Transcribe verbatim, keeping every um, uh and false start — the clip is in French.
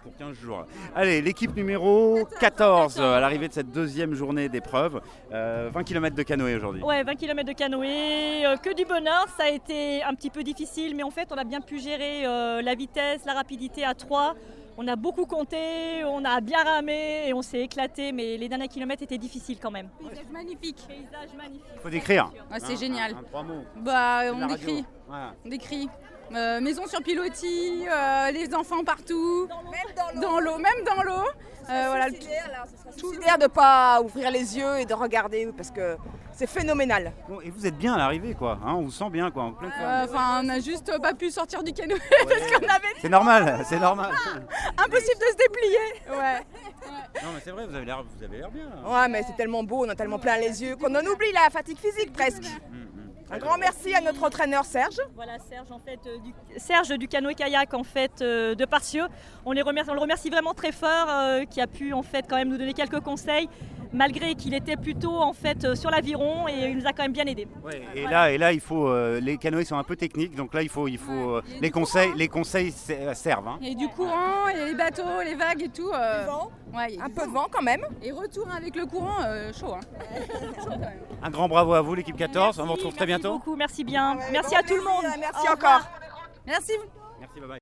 pour quinze jours. Allez, l'équipe numéro quatorze à l'arrivée de cette deuxième journée d'épreuve. Euh, vingt kilomètres de canoë aujourd'hui. Ouais, vingt kilomètres de canoë, euh, que du bonheur. Ça a été un petit peu difficile, mais en fait, on a bien pu gérer euh, la vitesse, la rapidité à trois. On a beaucoup compté, on a bien ramé et on s'est éclaté, mais les derniers kilomètres étaient difficiles quand même. Paysage magnifique. Paysage magnifique. Il faut décrire. Ouais, c'est Un- génial. un- un- trois mots. Bah, C'est de on la décrit. radio. Voilà. On décrit. Euh, maison sur pilotis, euh, les enfants partout, Même dans l'eau, même dans l'eau. Euh, voilà, suicidaire de ne pas ouvrir les yeux et de regarder parce que c'est phénoménal. Bon, et vous êtes bien à l'arrivée, quoi. Hein, on vous sent bien, quoi. En pleine forme. Euh, Enfin, on n'a juste pas pu sortir du canoë parce qu'on avait C'est normal, c'est normal. impossible de se déplier. Ouais. Non, mais c'est vrai, vous avez l'air, vous avez l'air bien. Ouais, mais c'est tellement beau, on a tellement plein les yeux qu'on en oublie la fatigue physique presque. Hum, hum. Un grand merci à notre entraîneur Serge. Voilà, Serge, en fait, euh, du, Serge du canoë-kayak en fait, euh, de Parcieux. On, les remercie, on le remercie vraiment très fort, euh, qui a pu en fait, quand même nous donner quelques conseils, malgré qu'il était plutôt en fait, euh, sur l'aviron et il nous a quand même bien aidés. Ouais, et là, et là, il faut. euh, les canoës sont un peu techniques, donc là, il faut, il faut. euh, il y a les du conseils, les conseils ser- servent. Hein. Il y a du courant, il y a les bateaux, les vagues et tout. euh, Du vent, ouais, il y a un du peu de vent. vent quand même. Et retour avec le courant, euh, chaud. Hein. Chaud, quand même. Un grand bravo à vous, l'équipe quatorze. On vous retrouve très Merci bientôt. beaucoup, merci bien. Ouais, merci bon à tout le monde. plaisir, Merci Au revoir. encore. Merci. Merci, bye bye.